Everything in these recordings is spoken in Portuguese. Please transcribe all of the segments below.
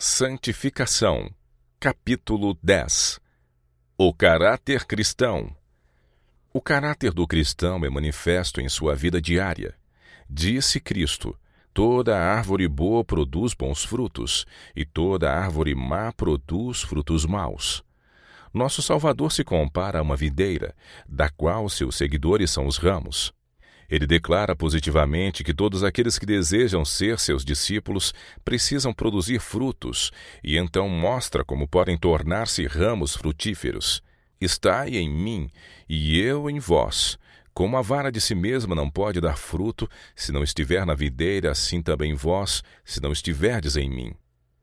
Santificação, capítulo 10. O caráter cristão. O caráter do cristão é manifesto em sua vida diária. Disse Cristo: toda árvore boa produz bons frutos, e toda árvore má produz frutos maus. Nosso Salvador se compara a uma videira, da qual seus seguidores são os ramos. Ele declara positivamente que todos aqueles que desejam ser seus discípulos precisam produzir frutos, e então mostra como podem tornar-se ramos frutíferos. Estai em mim, e eu em vós. Como a vara de si mesma não pode dar fruto, se não estiver na videira, assim também vós, se não estiverdes em mim.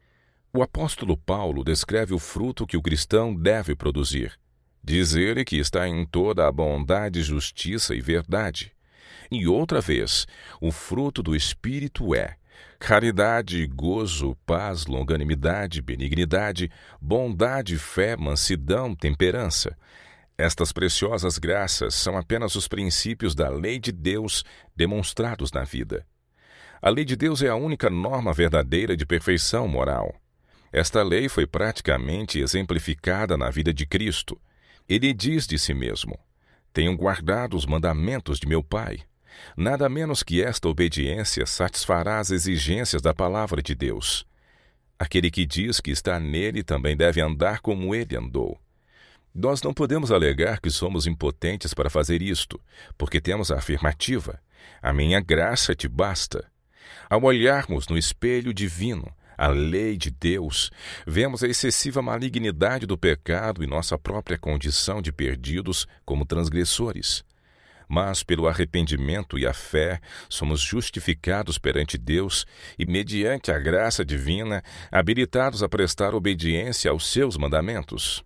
O apóstolo Paulo descreve o fruto que o cristão deve produzir. Diz ele que está em toda a bondade, justiça e verdade. E outra vez, o fruto do Espírito é caridade, gozo, paz, longanimidade, benignidade, bondade, fé, mansidão, temperança. Estas preciosas graças são apenas os princípios da lei de Deus demonstrados na vida. A lei de Deus é a única norma verdadeira de perfeição moral. Esta lei foi praticamente exemplificada na vida de Cristo. Ele diz de si mesmo: tenho guardado os mandamentos de meu Pai. Nada menos que esta obediência satisfará as exigências da palavra de Deus. Aquele que diz que está nele também deve andar como ele andou. Nós não podemos alegar que somos impotentes para fazer isto, porque temos a afirmativa: a minha graça te basta. Ao olharmos no espelho divino, a lei de Deus, vemos a excessiva malignidade do pecado e nossa própria condição de perdidos como transgressores. Mas pelo arrependimento e a fé somos justificados perante Deus e, mediante a graça divina, habilitados a prestar obediência aos seus mandamentos.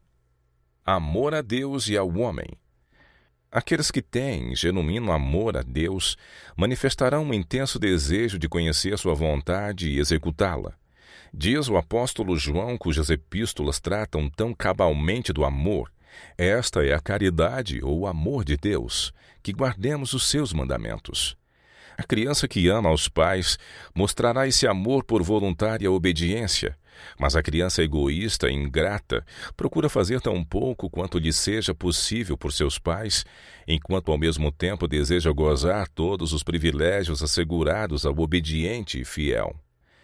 Amor a Deus e ao homem. Aqueles que têm genuíno amor a Deus manifestarão um intenso desejo de conhecer sua vontade e executá-la. Diz o apóstolo João, cujas epístolas tratam tão cabalmente do amor: esta é a caridade ou o amor de Deus, que guardemos os seus mandamentos. A criança que ama aos pais mostrará esse amor por voluntária obediência, mas a criança egoísta e ingrata procura fazer tão pouco quanto lhe seja possível por seus pais, enquanto ao mesmo tempo deseja gozar todos os privilégios assegurados ao obediente e fiel.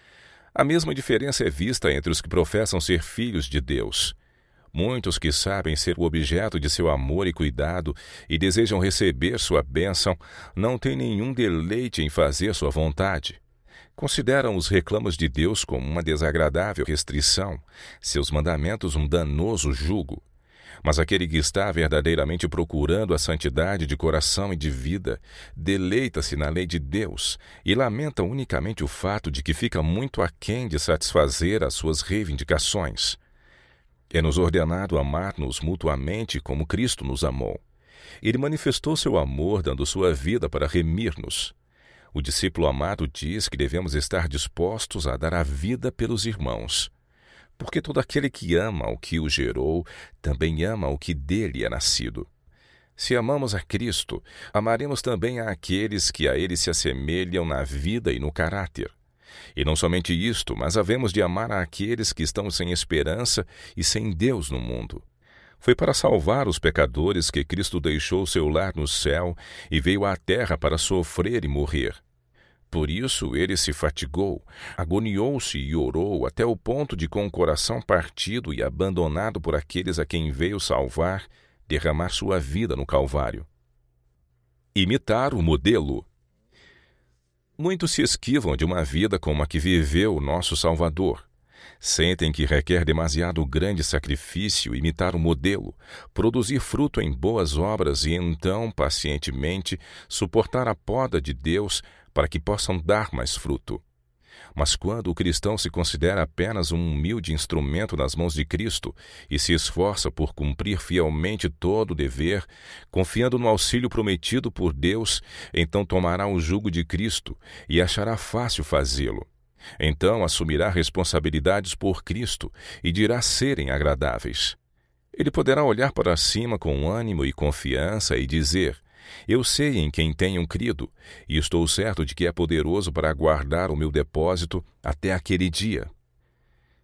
A mesma diferença é vista entre os que professam ser filhos de Deus. Muitos que sabem ser o objeto de seu amor e cuidado e desejam receber sua bênção não têm nenhum deleite em fazer sua vontade. Consideram os reclamos de Deus como uma desagradável restrição, seus mandamentos um danoso jugo. Mas aquele que está verdadeiramente procurando a santidade de coração e de vida, deleita-se na lei de Deus e lamenta unicamente o fato de que fica muito aquém de satisfazer as suas reivindicações. É-nos ordenado amar-nos mutuamente como Cristo nos amou. Ele manifestou seu amor dando sua vida para remir-nos. O discípulo amado diz que devemos estar dispostos a dar a vida pelos irmãos. Porque todo aquele que ama o que o gerou, também ama o que dele é nascido. Se amamos a Cristo, amaremos também àqueles que a ele se assemelham na vida e no caráter. E não somente isto, mas havemos de amar àqueles que estão sem esperança e sem Deus no mundo. Foi para salvar os pecadores que Cristo deixou seu lar no céu e veio à terra para sofrer e morrer. Por isso ele se fatigou, agoniou-se e orou até o ponto de, com o coração partido e abandonado por aqueles a quem veio salvar, derramar sua vida no Calvário. Imitar o modelo. Muitos se esquivam de uma vida como a que viveu o nosso Salvador. Sentem que requer demasiado grande sacrifício imitar o modelo, produzir fruto em boas obras e então, pacientemente, suportar a poda de Deus para que possam dar mais fruto. Mas quando o cristão se considera apenas um humilde instrumento nas mãos de Cristo e se esforça por cumprir fielmente todo o dever, confiando no auxílio prometido por Deus, então tomará o jugo de Cristo e achará fácil fazê-lo. Então assumirá responsabilidades por Cristo e dirá serem agradáveis. Ele poderá olhar para cima com ânimo e confiança e dizer: eu sei em quem tenho crido, e estou certo de que é poderoso para guardar o meu depósito até aquele dia.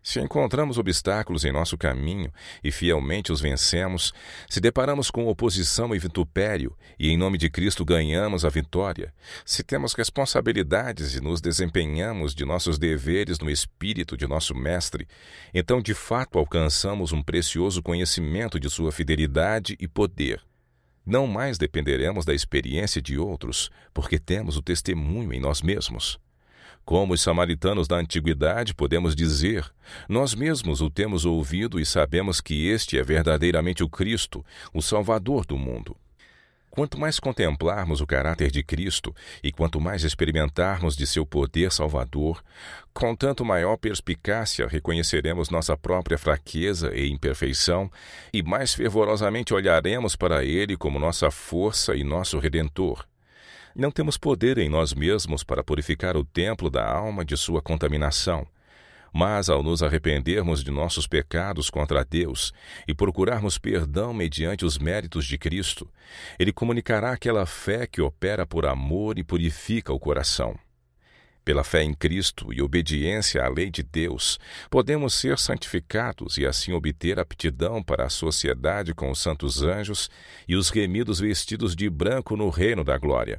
Se encontramos obstáculos em nosso caminho e fielmente os vencemos, se deparamos com oposição e vitupério e em nome de Cristo ganhamos a vitória, se temos responsabilidades e nos desempenhamos de nossos deveres no espírito de nosso Mestre, então de fato alcançamos um precioso conhecimento de sua fidelidade e poder. Não mais dependeremos da experiência de outros, porque temos o testemunho em nós mesmos. Como os samaritanos da antiguidade, podemos dizer, nós mesmos o temos ouvido e sabemos que este é verdadeiramente o Cristo, o Salvador do mundo. Quanto mais contemplarmos o caráter de Cristo e quanto mais experimentarmos de seu poder salvador, com tanto maior perspicácia reconheceremos nossa própria fraqueza e imperfeição e mais fervorosamente olharemos para Ele como nossa força e nosso Redentor. Não temos poder em nós mesmos para purificar o templo da alma de sua contaminação. Mas, ao nos arrependermos de nossos pecados contra Deus e procurarmos perdão mediante os méritos de Cristo, Ele comunicará aquela fé que opera por amor e purifica o coração. Pela fé em Cristo e obediência à lei de Deus, podemos ser santificados e assim obter aptidão para a sociedade com os santos anjos e os remidos vestidos de branco no reino da glória.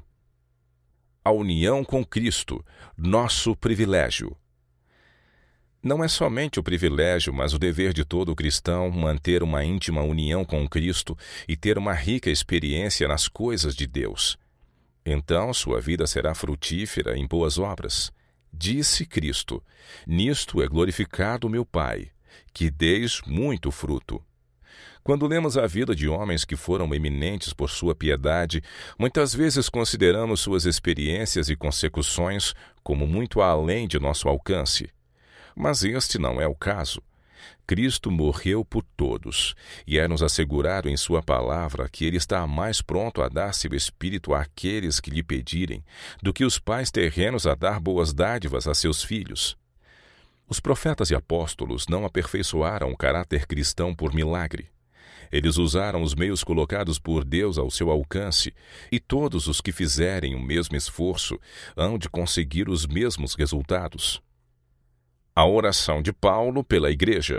A união com Cristo, nosso privilégio. Não é somente o privilégio, mas o dever de todo cristão manter uma íntima união com Cristo e ter uma rica experiência nas coisas de Deus. Então sua vida será frutífera em boas obras. Disse Cristo: nisto é glorificado meu Pai, que deis muito fruto. Quando lemos a vida de homens que foram eminentes por sua piedade, muitas vezes consideramos suas experiências e consecuções como muito além de nosso alcance. Mas este não é o caso. Cristo morreu por todos, e é-nos assegurado em sua palavra que Ele está mais pronto a dar seu Espírito àqueles que lhe pedirem, do que os pais terrenos a dar boas dádivas a seus filhos. Os profetas e apóstolos não aperfeiçoaram o caráter cristão por milagre. Eles usaram os meios colocados por Deus ao seu alcance, e todos os que fizerem o mesmo esforço hão de conseguir os mesmos resultados. A oração de Paulo pela Igreja.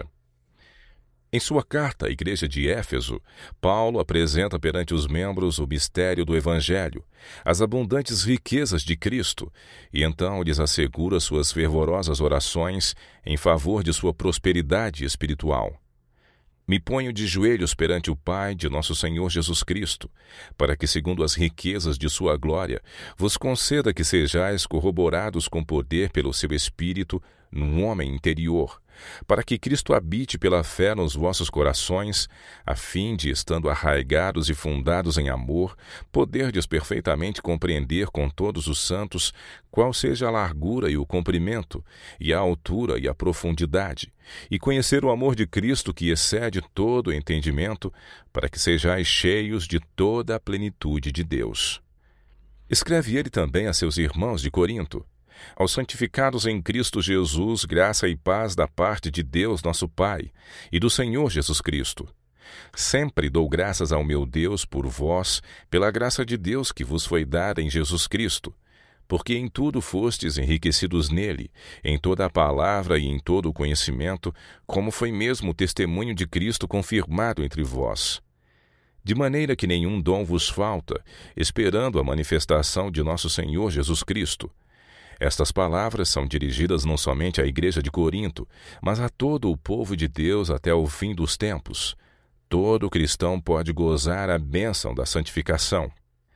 Em sua carta à Igreja de Éfeso, Paulo apresenta perante os membros o mistério do Evangelho, as abundantes riquezas de Cristo, e então lhes assegura suas fervorosas orações em favor de sua prosperidade espiritual. Me ponho de joelhos perante o Pai de nosso Senhor Jesus Cristo, para que, segundo as riquezas de sua glória, vos conceda que sejais corroborados com poder pelo seu Espírito num homem interior, para que Cristo habite pela fé nos vossos corações, a fim de, estando arraigados e fundados em amor, poderdes perfeitamente compreender com todos os santos qual seja a largura e o comprimento, e a altura e a profundidade, e conhecer o amor de Cristo que excede todo o entendimento, para que sejais cheios de toda a plenitude de Deus. Escreve ele também a seus irmãos de Corinto: aos santificados em Cristo Jesus, graça e paz da parte de Deus nosso Pai e do Senhor Jesus Cristo. Sempre dou graças ao meu Deus por vós, pela graça de Deus que vos foi dada em Jesus Cristo, porque em tudo fostes enriquecidos nele, em toda a palavra e em todo o conhecimento, como foi mesmo o testemunho de Cristo confirmado entre vós. De maneira que nenhum dom vos falta, esperando a manifestação de nosso Senhor Jesus Cristo. Estas palavras são dirigidas não somente à Igreja de Corinto, mas a todo o povo de Deus até o fim dos tempos. Todo cristão pode gozar a bênção da santificação.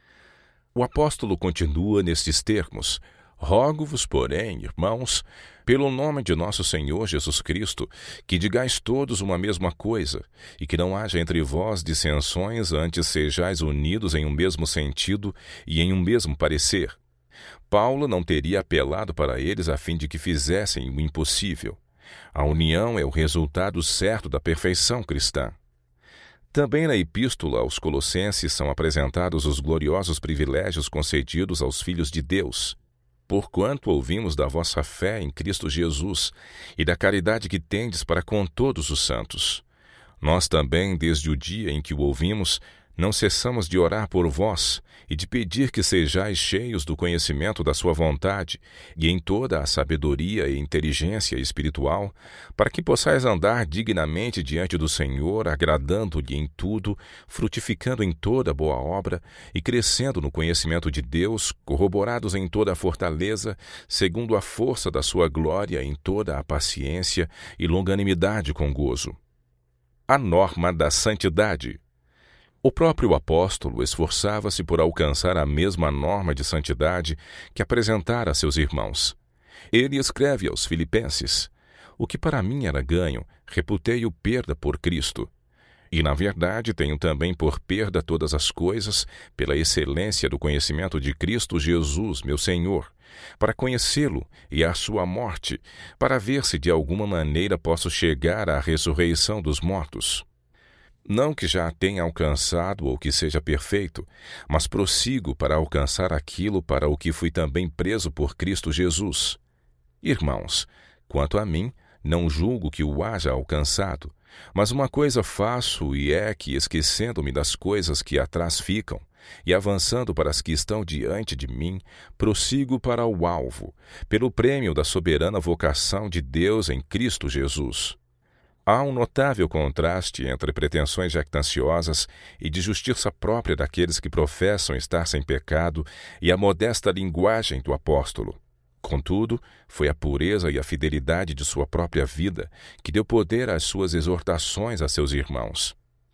O apóstolo continua nestes termos: rogo-vos, porém, irmãos, pelo nome de nosso Senhor Jesus Cristo, que digais todos uma mesma coisa, e que não haja entre vós dissensões, antes sejais unidos em um mesmo sentido e em um mesmo parecer. Paulo não teria apelado para eles a fim de que fizessem o impossível. A união é o resultado certo da perfeição cristã. Também na Epístola aos Colossenses são apresentados os gloriosos privilégios concedidos aos filhos de Deus. Porquanto ouvimos da vossa fé em Cristo Jesus e da caridade que tendes para com todos os santos. Nós também, desde o dia em que o ouvimos, não cessamos de orar por vós e de pedir que sejais cheios do conhecimento da sua vontade e em toda a sabedoria e inteligência espiritual, para que possais andar dignamente diante do Senhor, agradando-lhe em tudo, frutificando em toda boa obra e crescendo no conhecimento de Deus, corroborados em toda a fortaleza, segundo a força da sua glória, em toda a paciência e longanimidade com gozo. A norma da santidade. O próprio apóstolo esforçava-se por alcançar a mesma norma de santidade que apresentara a seus irmãos. Ele escreve aos Filipenses: "O que para mim era ganho, reputei-o perda por Cristo. E, na verdade, tenho também por perda todas as coisas, pela excelência do conhecimento de Cristo Jesus, meu Senhor, para conhecê-lo e a sua morte, para ver se de alguma maneira posso chegar à ressurreição dos mortos. Não que já tenha alcançado ou que seja perfeito, mas prossigo para alcançar aquilo para o que fui também preso por Cristo Jesus. Irmãos, quanto a mim, não julgo que o haja alcançado, mas uma coisa faço, e é que, esquecendo-me das coisas que atrás ficam, e avançando para as que estão diante de mim, prossigo para o alvo, pelo prêmio da soberana vocação de Deus em Cristo Jesus." Há um notável contraste entre pretensões jactanciosas e de justiça própria daqueles que professam estar sem pecado e a modesta linguagem do apóstolo. Contudo, foi a pureza e a fidelidade de sua própria vida que deu poder às suas exortações a seus irmãos.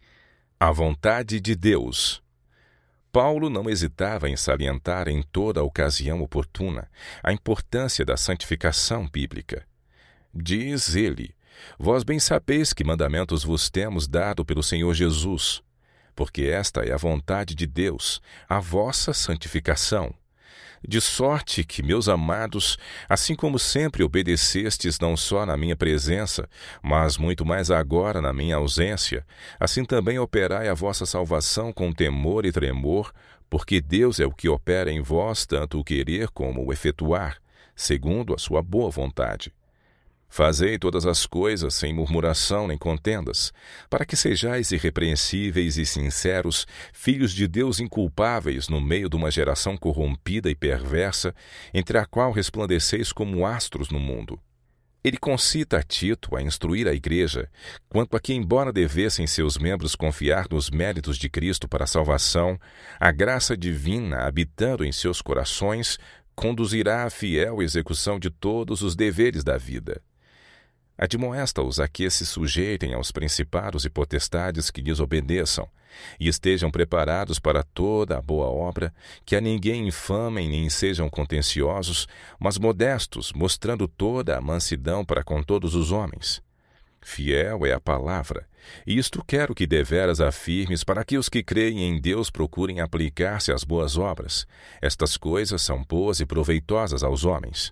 A vontade de Deus. Paulo não hesitava em salientar em toda a ocasião oportuna a importância da santificação bíblica. Diz ele: "Vós bem sabeis que mandamentos vos temos dado pelo Senhor Jesus, porque esta é a vontade de Deus, a vossa santificação. De sorte que, meus amados, assim como sempre obedecestes não só na minha presença, mas muito mais agora na minha ausência, assim também operai a vossa salvação com temor e tremor, porque Deus é o que opera em vós tanto o querer como o efetuar, segundo a sua boa vontade. Fazei todas as coisas sem murmuração nem contendas, para que sejais irrepreensíveis e sinceros, filhos de Deus inculpáveis no meio de uma geração corrompida e perversa, entre a qual resplandeceis como astros no mundo." Ele concita a Tito a instruir a igreja, quanto a que, embora devessem seus membros confiar nos méritos de Cristo para a salvação, a graça divina, habitando em seus corações, conduzirá à fiel execução de todos os deveres da vida. Admoesta-os a que se sujeitem aos principados e potestades, que lhes obedeçam, e estejam preparados para toda a boa obra, que a ninguém infamem nem sejam contenciosos, mas modestos, mostrando toda a mansidão para com todos os homens. Fiel é a palavra, e isto quero que deveras afirmes, para que os que creem em Deus procurem aplicar-se às boas obras. Estas coisas são boas e proveitosas aos homens.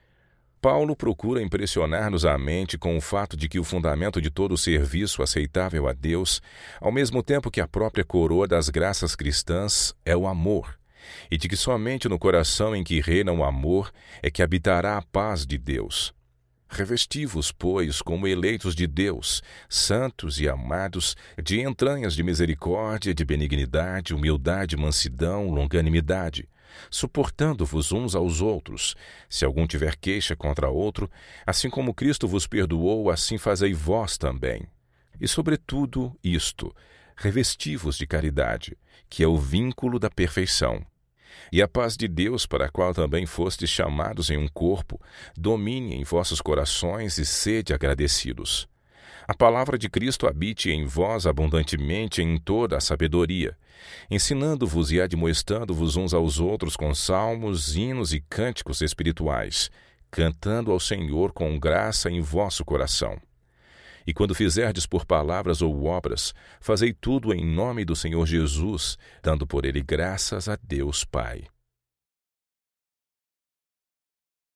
Paulo procura impressionar-nos a mente com o fato de que o fundamento de todo serviço aceitável a Deus, ao mesmo tempo que a própria coroa das graças cristãs, é o amor, e de que somente no coração em que reina o amor é que habitará a paz de Deus. Revesti-vos, pois, como eleitos de Deus, santos e amados, de entranhas de misericórdia, de benignidade, humildade, mansidão, longanimidade, suportando-vos uns aos outros. Se algum tiver queixa contra outro, assim como Cristo vos perdoou, assim fazei vós também. E, sobretudo, isto, revesti-vos de caridade, que é o vínculo da perfeição. E a paz de Deus, para a qual também fostes chamados em um corpo, domine em vossos corações e sede agradecidos. A palavra de Cristo habite em vós abundantemente em toda a sabedoria, ensinando-vos e admoestando-vos uns aos outros com salmos, hinos e cânticos espirituais, cantando ao Senhor com graça em vosso coração. E quando fizerdes por palavras ou obras, fazei tudo em nome do Senhor Jesus, dando por ele graças a Deus Pai.